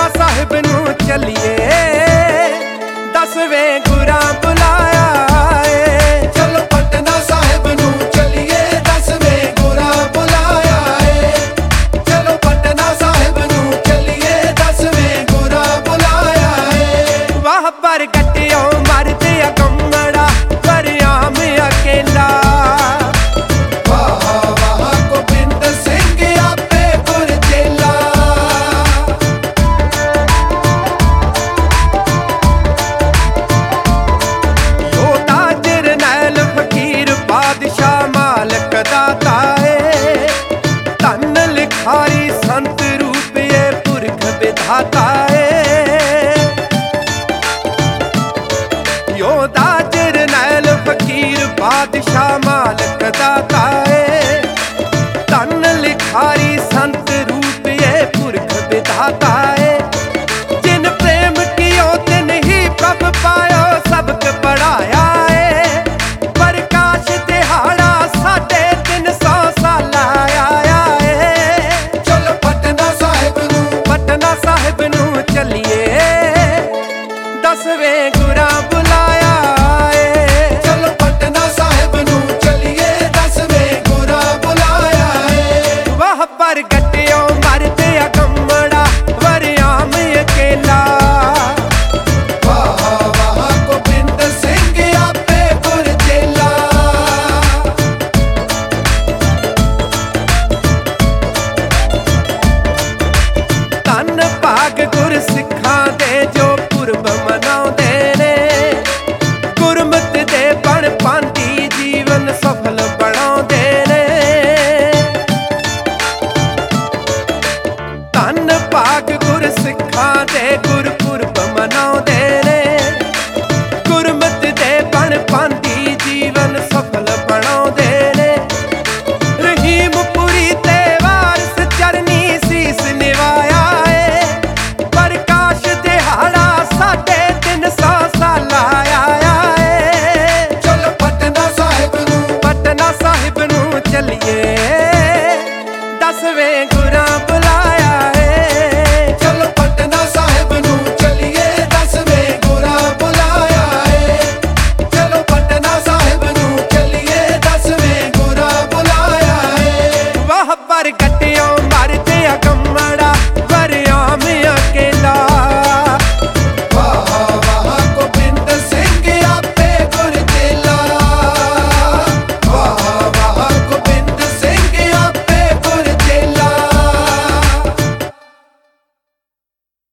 ਸਾਹਿਬ ਨੂੰ ਚੱਲੀਏ, 10ਵੇਂ ਗੁਰਾਂ ਬੁਲਾਇਆ ਏ। ਚਲੋ ਪਟਨਾ ਸਾਹਿਬ ਨੂੰ ਚੱਲੀਏ, 10ਵੇਂ ਗੁਰਾਂ ਬੁਲਾਇਆ ਏ। ਚਲੋ ਪਟਨਾ ਸਾਹਿਬ ਨੂੰ ਚੱਲੀਏ, 10ਵੇਂ ਗੁਰਾਂ ਬੁਲਾਇਆ ਏ। ਵਾਹ ਪਰ ਗੱਟਿਓ ਮਰਦੇ ਆ ਗੰਮੜਾ, ਵਰਿਆਮ ਅਕੇਲਾ। ਵਾਹ ਵਾਹ ਗੋਬਿੰਦ ਸਿੰਘ ਆਪੇ ਗੁਰਚੇਲਾ। ਯੋਧਾ ਜਰਨੈਲ ਫਕੀਰ ਬਾਦਸ਼ਾਹ ਮਾਲਕ ਦਾਤਾ ਏ। ਧੰਨ ਲਿਖਾਰੀ ਸੰਤ ਰੂਪ ਏ ਪੁਰਖ ਵਿਧਾਤਾ ਏ। ਯੋਧਾ ਜਰਨੈਲ ਫਕੀਰ ਬਾਦਸ਼ਾਹ ਮਾਲਕ ਦਾਤਾ ਏ। ਧੰਨ ਲਿਖਾਰੀ ਸੰਤ ਰੂਪ ਏ ਪੁਰਖ ਵਿਧਾਤਾ ਏ। ਜਿਨ ਪ੍ਰੇਮ ਕੀਓ ਤਿਨ ਹੀ ਪ੍ਰਭ ਪਾਇਓ, ਸਬਕ ਪੜਾਇਆ ਏ। ਪ੍ਰਕਾਸ਼ ਦਿਹਾੜਾ ਸਾਡੇ 300 ਸਾਲਾ ਆਇਆ ਏ। ਚਲੋ ਪਟਨਾ ਸਾਹਿਬ ਨੂੰ, ਪਟਨਾ ਸਾਹਿਬ ਨੂੰ ਚੱਲੀਏ, 10ਵੇਂ ਗੁਰਾਂ ਬੁਲਾਇਆ ਏ। ਚਲੋ ਪਟਨਾ ਸਾਹਿਬ ਨੂੰ ਚੱਲੀਏ, 10ਵੇਂ ਗੁਰਾਂ ਬੁਲਾਇਆ ਏ। ਵਾਹ ਪਰ ਗੱਟਿਓ ਮਰਦੇ ਆ ਗੰਮੜਾ, ਵਰਿਆਮ ਅਕੇਲਾ। ਵਾਹ ਵਾਹ ਗੋਬਿੰਦ ਸਿੰਘ ਆਪੇ ਗੁਰਚੇਲਾ। ਧੰਨ ਭਾਗ ਗੁਰ ਸਿੱਖ